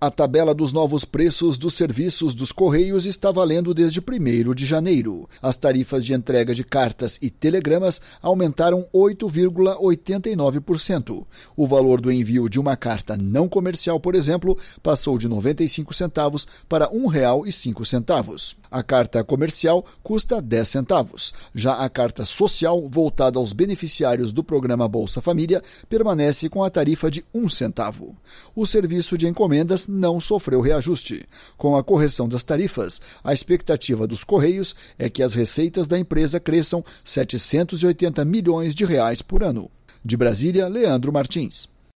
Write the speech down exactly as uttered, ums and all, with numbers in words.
A tabela dos novos preços dos serviços dos Correios está valendo desde primeiro de janeiro. As tarifas de entrega de cartas e telegramas aumentaram oito vírgula oitenta e nove por cento. O valor do envio de uma carta não comercial, por exemplo, passou de noventa e cinco centavos para um real e cinco centavos. A carta comercial custa dez centavos. Já a carta social, voltada aos beneficiários do programa Bolsa Família, permanece com a tarifa de um centavo. O serviço de encomendas não sofreu reajuste. Com a correção das tarifas, a expectativa dos Correios é que as receitas da empresa cresçam setecentos e oitenta milhões de reais por ano. De Brasília, Leandro Martins.